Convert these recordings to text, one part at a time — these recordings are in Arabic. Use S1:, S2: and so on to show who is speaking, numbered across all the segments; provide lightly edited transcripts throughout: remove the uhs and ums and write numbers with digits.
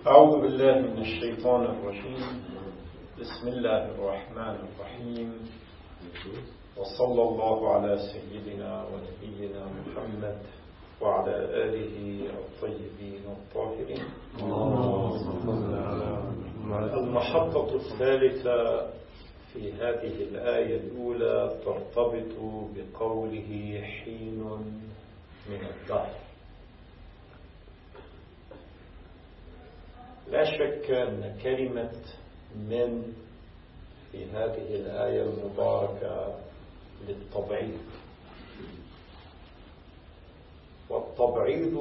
S1: أعوذ بالله من الشيطان الرجيم. بسم الله الرحمن الرحيم، وصلى الله على سيدنا ونبينا محمد وعلى آله الطيبين الطاهرين. المحطة الثالثة في هذه الآية الأولى ترتبط بقوله حين من الدهر. لا شك أن كلمة من في هذه الآية المباركة للتبعيض، والتبعيض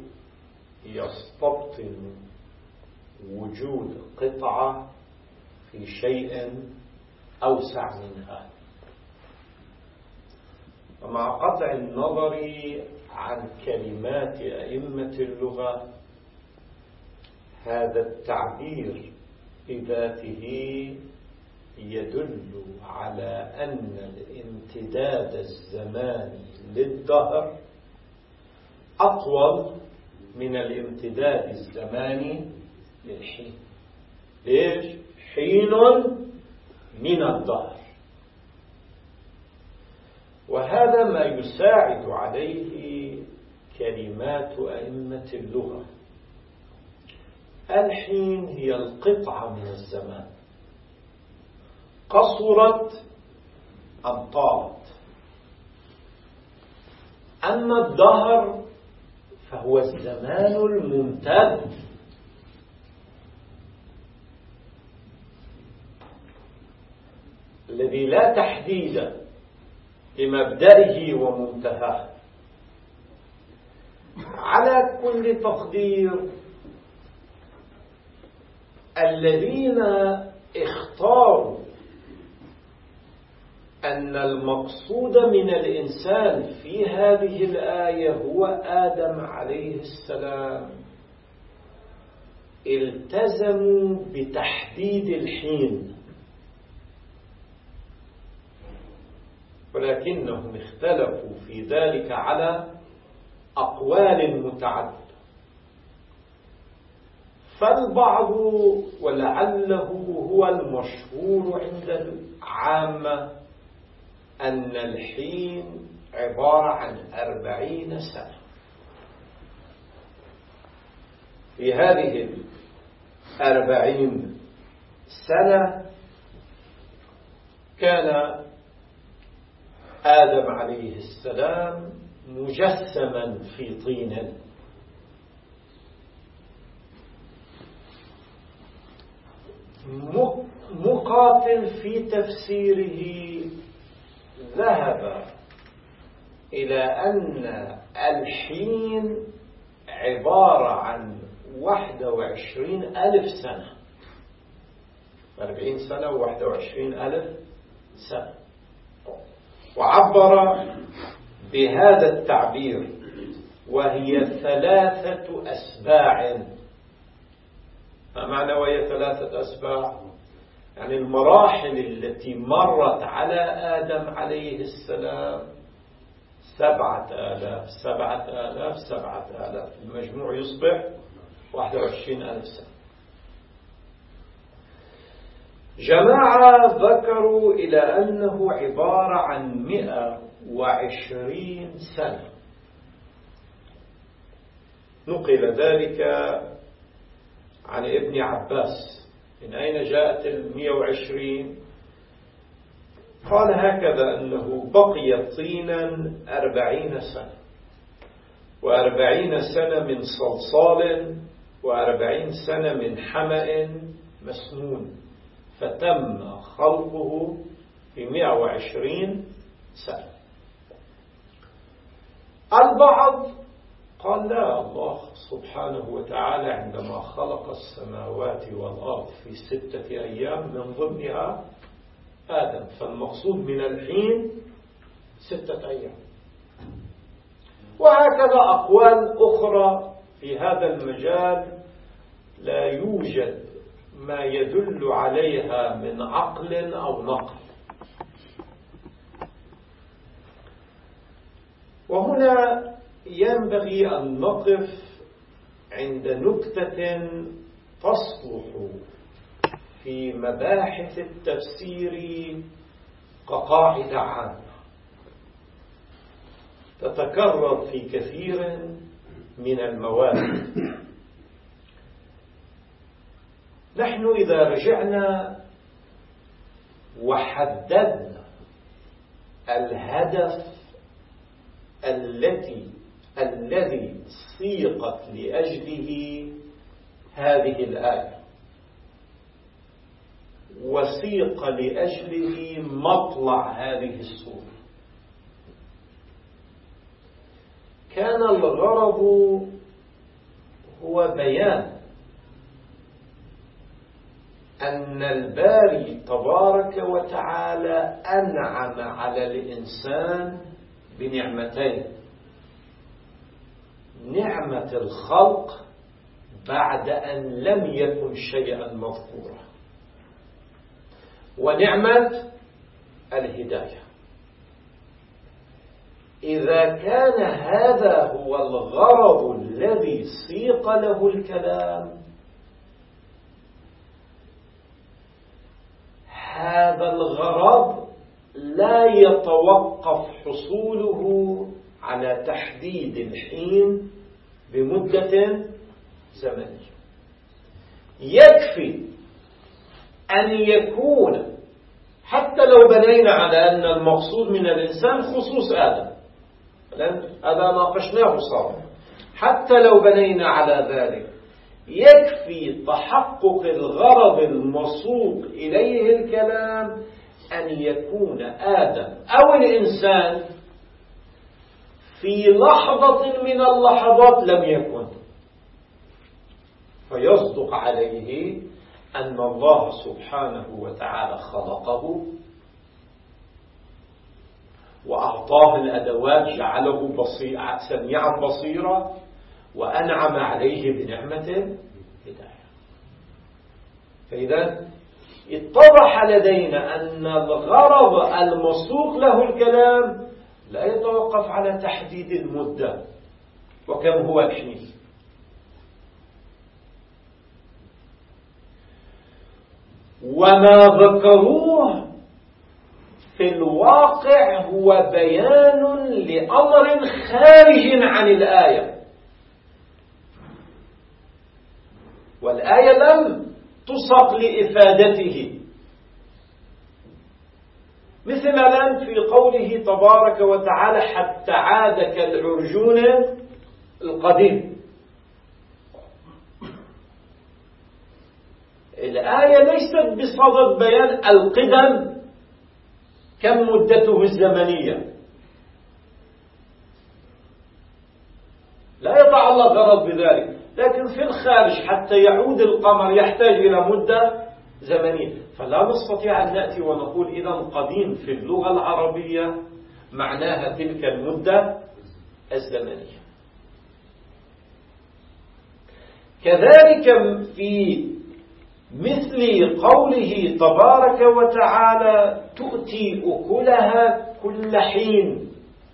S1: يستبطن وجود قطعة في شيء أوسع منها. ومع قطع النظر عن كلمات أئمة اللغة، هذا التعبير بذاته يدل على أن الامتداد الزماني للدهر أطول من الامتداد الزماني للحين. ليش؟ حين من الدهر. وهذا ما يساعد عليه كلمات أئمة اللغة. الحين هي القطعة من الزمان، قصرت أم طالت. أما الدهر فهو الزمان الممتد، الذي لا تحديد لمبدئه ومنتهاه. على كل تقدير، الذين اختاروا أن المقصود من الإنسان في هذه الآية هو آدم عليه السلام التزموا بتحديد الحين، ولكنهم اختلفوا في ذلك على أقوال متعددة. فالبعض، ولعله هو المشهور عند العامة، أن الحين عبارة عن 40 سنة. في هذه 40 سنة كان آدم عليه السلام مجسما في طين، مقاتل في تفسيره ذهب إلى أن الحين عبارة عن 21,000 سنة. 40 سنة و21,000 سنة. وعبر بهذا التعبير، وهي 3 أسباع. ما معنى وهي 3 أسباع؟ يعني المراحل التي مرت على آدم عليه السلام 7,000 7,000 7,000، المجموع يصبح 21,000 سنة. جماعة ذكروا إلى أنه عبارة عن 120 سنة. نقل ذلك عن ابن عباس. من أين جاءت 120؟ قال هكذا: أنه بقي طينا 40 سنة، و40 سنة من صلصال، و40 سنة من حمأ مسنون، فتم خلقه في 120 سنة. البعض قال لا، الله سبحانه وتعالى عندما خلق السماوات والأرض في 6 أيام من ضمنها آدم، فالمقصود من الحين 6 أيام. وهكذا أقوال أخرى في هذا المجال لا يوجد ما يدل عليها من عقل أو نقل. وهنا ينبغي أن نقف عند نكتة تصلح في مباحث التفسير كقاعدة عامة تتكرر في كثير من المواد. نحن إذا رجعنا وحددنا الهدف الذي سيقت لأجله هذه الآية وسيق لأجله مطلع هذه السورة، كان الغرض هو بيان أن الباري تبارك وتعالى أنعم على الإنسان بنعمتين: نعمة الخلق بعد أن لم يكن شيئا مذكورا، ونعمة الهداية. إذا كان هذا هو الغرض الذي سيق له الكلام، هذا الغرض لا يتوقف حصوله على تحديد الحين بمدة زمنية. يكفي أن يكون، حتى لو بنينا على أن المقصود من الإنسان خصوص آدم، هذا ناقشناه صار، حتى لو بنينا على ذلك يكفي تحقق الغرض المسوق إليه الكلام أن يكون آدم أو الإنسان في لحظة من اللحظات لم يكن، فيصدق عليه أن الله سبحانه وتعالى خلقه وأعطاه الأدوات، جعله سميعا بصيرا، وأنعم عليه بنعمة الهداية. فإذا اتضح لدينا أن الغرض المسوق له الكلام لا يتوقف على تحديد المدة وكم هو الحين، وما ذكروه في الواقع هو بيان لأمر خارج عن الآية، والآية لم تسق لإفادته، مثل الآن في قوله تبارك وتعالى: حتى عاد كالعرجون القديم. الآية ليست بصدد بيان القدم كم مدته الزمنية، لا يتعلق غرض بذلك، لكن في الخارج حتى يعود القمر يحتاج إلى مدة زمنية، فلا نستطيع أن نأتي ونقول إذا قديم في اللغة العربية معناها تلك المدة الزمنية. كذلك في مثل قوله تبارك وتعالى: تؤتي أكلها كل حين،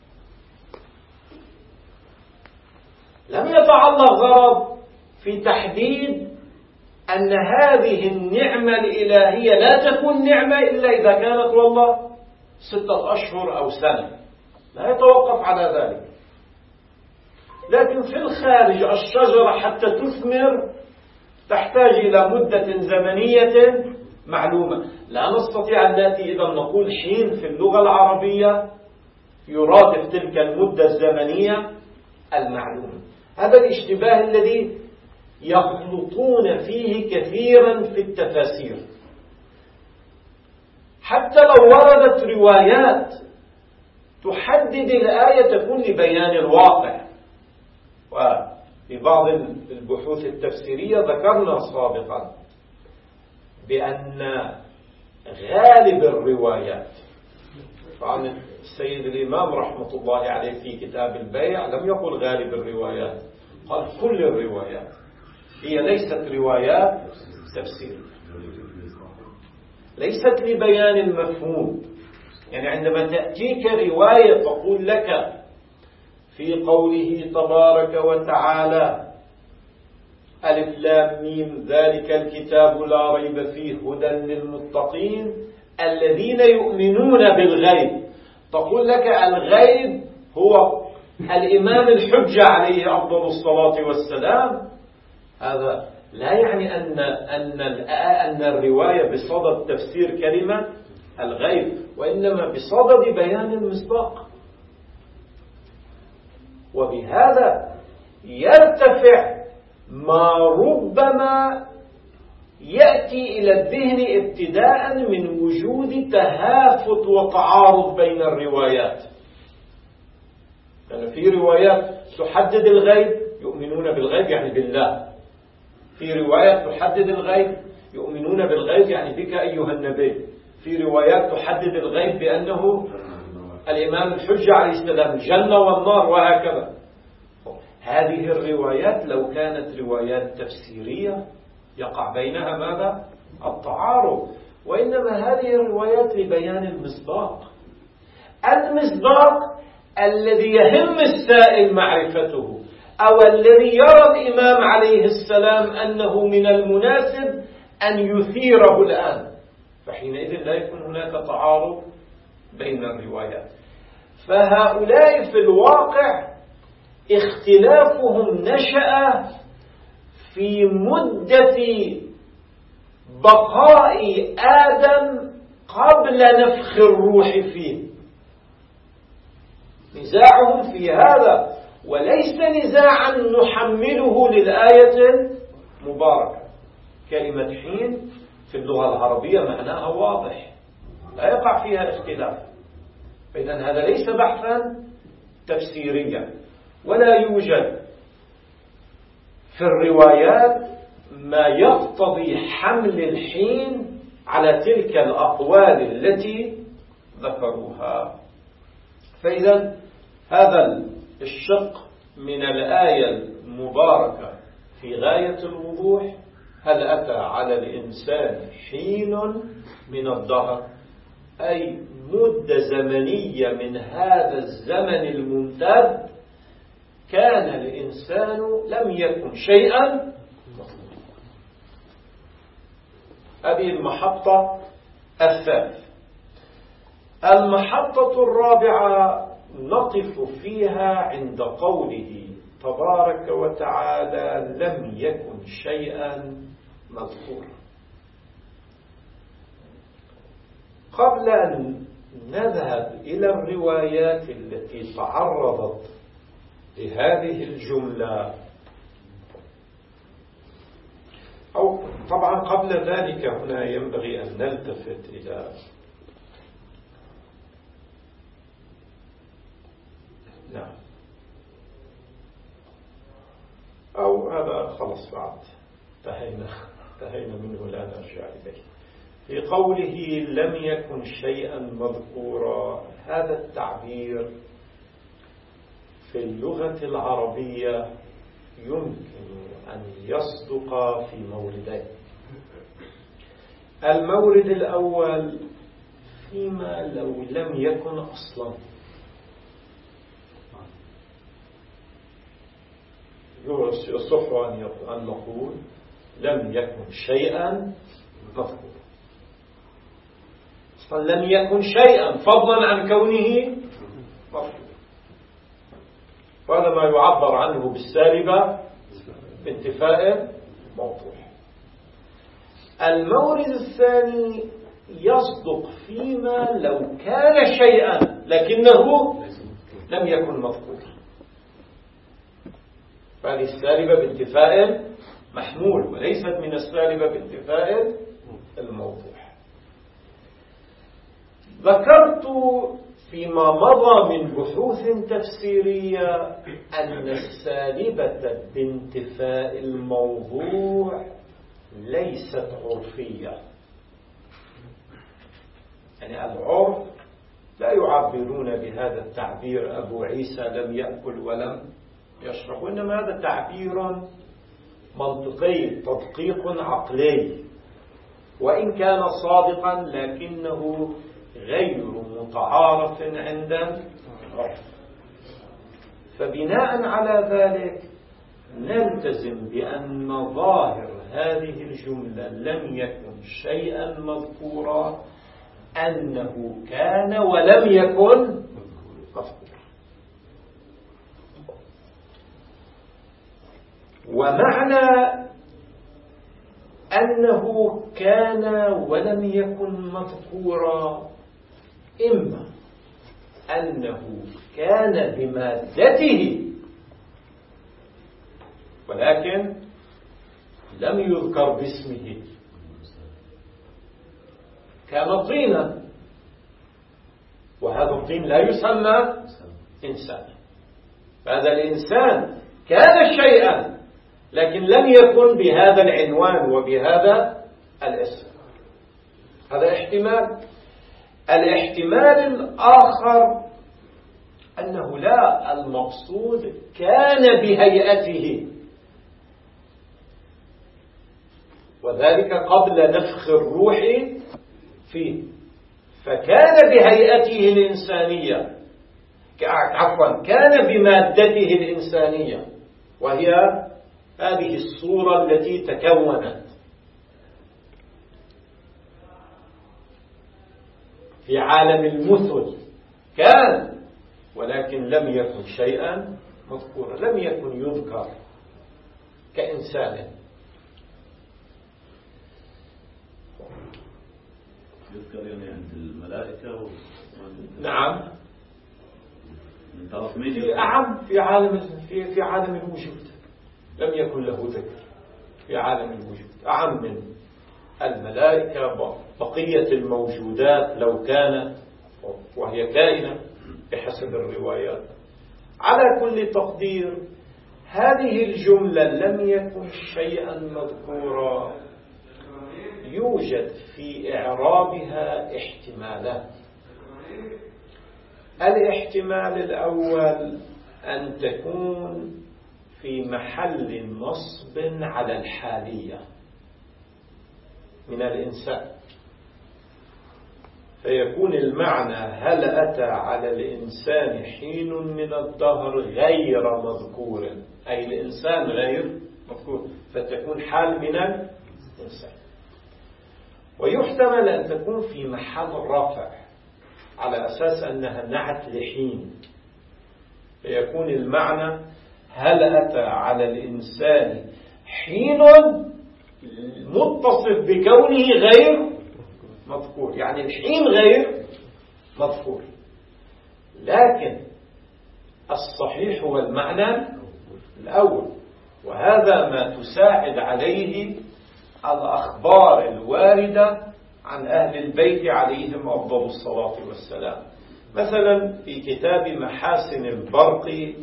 S1: لم يتعلق غرض في تحديد أن هذه النعمة الإلهية لا تكون نعمة إلا إذا كانت والله 6 أشهر أو سنة، لا يتوقف على ذلك. لكن في الخارج الشجرة حتى تثمر تحتاج إلى مدة زمنية معلومة، لا نستطيع أن نأتي إذا نقول حين في اللغة العربية يرادف تلك المدة الزمنية المعلومة. هذا الاشتباه الذي يخلطون فيه كثيرا في التفاسير، حتى لو وردت روايات تحدد الآية تكون لبيان الواقع. وفي بعض البحوث التفسيرية ذكرنا سابقا بأن غالب الروايات، طبعا السيد الإمام رحمة الله عليه في كتاب البيع لم يقل غالب الروايات، قال كل الروايات، هي ليست روايات تفسير، ليست لبيان المفهوم. يعني عندما تأتيك رواية تقول لك في قوله تبارك وتعالى: ألف لام ميم ذلك الكتاب لا ريب فيه هدى للمتقين الذين يؤمنون بالغيب. تقول لك الغيب هو الإمام الحجة عليه أفضل الصلاة والسلام. هذا لا يعني أن الرواية بصدد تفسير كلمة الغيب، وإنما بصدد بيان المصداق. وبهذا يرتفع ما ربما يأتي إلى الذهن ابتداء من وجود تهافت وتعارض بين الروايات. يعني في روايات تحدد الغيب، يؤمنون بالغيب يعني بالله. في روايات تحدد الغيب، يؤمنون بالغيب يعني بك أيها النبي. في روايات تحدد الغيب بأنه الإمام الحجة عليه السلام، الجنة والنار، وهكذا. هذه الروايات لو كانت روايات تفسيرية يقع بينها ماذا؟ التعارض. وإنما هذه الروايات لبيان المصداق، المصداق الذي يهم السائل معرفته، أو الذي يرى الإمام عليه السلام أنه من المناسب أن يثيره الآن. فحينئذ لا يكون هناك تعارض بين الروايات. فهؤلاء في الواقع اختلافهم نشأ في مدة بقاء آدم قبل نفخ الروح فيه. نزاعهم في هذا، وليس نزاعا نحمله للآية المباركة. كلمة حين في اللغة العربية معناها واضح، لا يقع فيها اختلاف. فإذن هذا ليس بحثا تفسيريا، ولا يوجد في الروايات ما يقتضي حمل الحين على تلك الأقوال التي ذكروها. فإذا هذا الشق من الآية المباركة في غاية الوضوح. هل أتى على الإنسان حين من الدهر، أي مدة زمنية من هذا الزمن الممتد كان الإنسان لم يكن شيئا مطلوبا. هذه المحطة الثالثة. المحطة الرابعة نقف فيها عند قوله تبارك وتعالى لم يكن شيئا مذكورا. قبل أن نذهب إلى الروايات التي تعرضت لهذه الجملة، أو طبعا قبل ذلك هنا ينبغي أن نلتفت إلى أو هذا خلص بعد انتهينا منه، لا نرجع إليه. في قوله لم يكن شيئا مذكورا، هذا التعبير في اللغة العربية يمكن أن يصدق في موردين. المورد الأول فيما لو لم يكن أصلا، يصح أن نقول لم يكن شيئا مذكورا. أصلا لم يكن شيئا فضلا عن كونه مذكورا، وهذا ما يعبر عنه بالسالبة بانتفاء موضوع. المورد الثاني يصدق فيما لو كان شيئا لكنه لم يكن مذكورا، فهذه السالبة بانتفاء محمول وليست من السالبة بانتفاء الموضوع. ذكرت فيما مضى من بحوث تفسيرية أن السالبة بانتفاء الموضوع ليست عرفية. يعني العرف لا يعبرون بهذا التعبير أبو عيسى لم يأكل ولم يشرب، وإنما هذا تعبير منطقي تدقيق عقلي، وإن كان صادقا لكنه غير متعارف عند العرف. فبناء على ذلك نلتزم بأن ظاهر هذه الجملة لم يكن شيئا مذكورا، أنه كان ولم يكن مذكورا. ومعنى أنه كان ولم يكن مذكورا إما أنه كان بمادته ولكن لم يذكر باسمه، كان طينا، وهذا الطين لا يسمى إنسان. فهذا الإنسان كان شيئا لكن لم يكن بهذا العنوان وبهذا الاسم. هذا احتمال. الاحتمال الآخر أنه لا، المقصود كان بهيئته، وذلك قبل نفخ الروح فيه، فكان بهيئته الإنسانية، عفوا كان بمادته الإنسانية، وهي هذه الصورة التي تكونت في عالم المثل، كان ولكن لم يكن شيئا مذكورا، لم يكن يذكر كإنسان.
S2: يذكر يعني عند الملائكة
S1: نعم،
S2: من طرف مين؟
S1: في عالم الوجود لم يكن له ذكر، في عالم الوجود أعم من الملائكة، بقية الموجودات لو كانت، وهي كائنة بحسب الروايات. على كل تقدير هذه الجملة لم يكن شيئا مذكورا يوجد في إعرابها احتمالات. الاحتمال الأول أن تكون في محل نصب على الحالية من الإنسان، فيكون المعنى هل أتى على الإنسان حين من الدهر غير مذكور، أي الإنسان غير مذكور، فتكون حال من الإنسان. ويحتمل أن تكون في محل رفع على أساس أنها نعت لحين، فيكون المعنى هل أتى على الإنسان حين متصف بكونه غير مذكور، يعني الحين غير مذكور. لكن الصحيح هو المعنى الأول، وهذا ما تساعد عليه الأخبار الواردة عن أهل البيت عليهم أفضل الصلاة والسلام. مثلا في كتاب محاسن البرق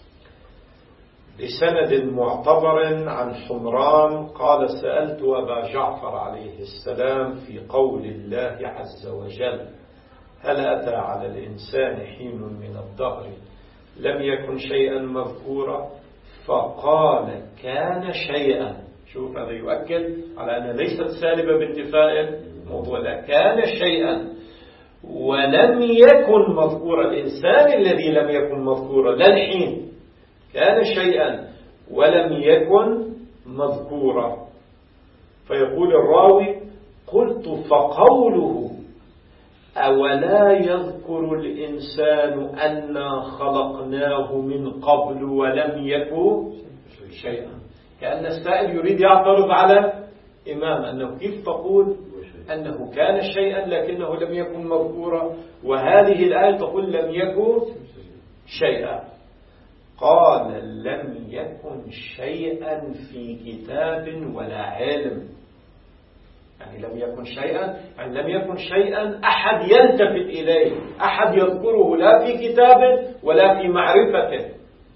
S1: بسند معتبر عن حمران قال: سألت أبا جعفر عليه السلام في قول الله عز وجل: هل أتى على الإنسان حين من الدهر لم يكن شيئا مذكورا؟ فقال: كان شيئا. شوف، هذا يؤكد على أنها ليست سالبة بانتفاء الموضوع، لا، كان شيئا ولم يكن مذكورا. الإنسان الذي لم يكن مذكورا لا الحين، كان شيئا ولم يكن مذكورا. فيقول الراوي: قلت فقوله أولا يذكر الإنسان أنا خلقناه من قبل ولم يكن شيئا، كأن السائل يريد يعترض على إمام أنه كيف تقول أنه كان شيئا لكنه لم يكن مذكورا، وهذه الآية تقول لم يكن شيئا. قال: لم يكن شيئا في كتاب ولا علم. يعني لم يكن شيئا، يعني لم يكن شيئا أحد يلتفت إليه، أحد يذكره لا في كتاب ولا في معرفته.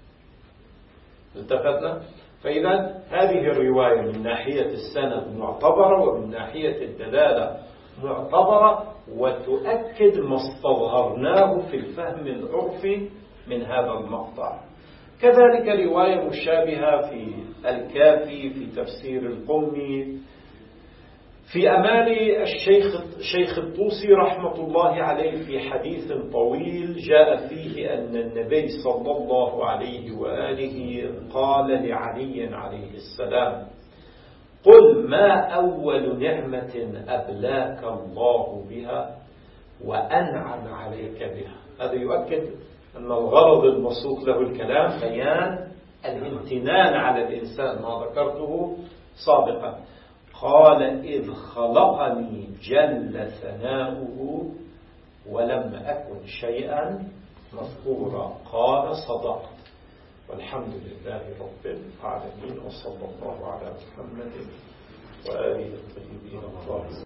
S1: التفتنا؟ فإذا هذه الرواية من ناحية السند معتبرة، ومن ناحية الدلالة معتبرة، وتؤكد ما استظهرناه في الفهم العرفي من هذا المقطع. كذلك رواية مشابهة في الكافي في تفسير القمي في أمال الشيخ الطوسي رحمة الله عليه في حديث طويل جاء فيه أن النبي صلى الله عليه وآله قال لعلي عليه السلام: قل ما أول نعمة أبلاك الله بها وأنعم عليك بها. هذا يؤكد أن الغرض المسوق له الكلام بيان الامتنان على الإنسان، ما ذكرته سابقا. قال: إذ خلقني جل ثناؤه ولم أكن شيئا مذكورا. قال: صدقت. والحمد لله رب العالمين، وصلى الله على محمد وآله الطيبين الطاهرين.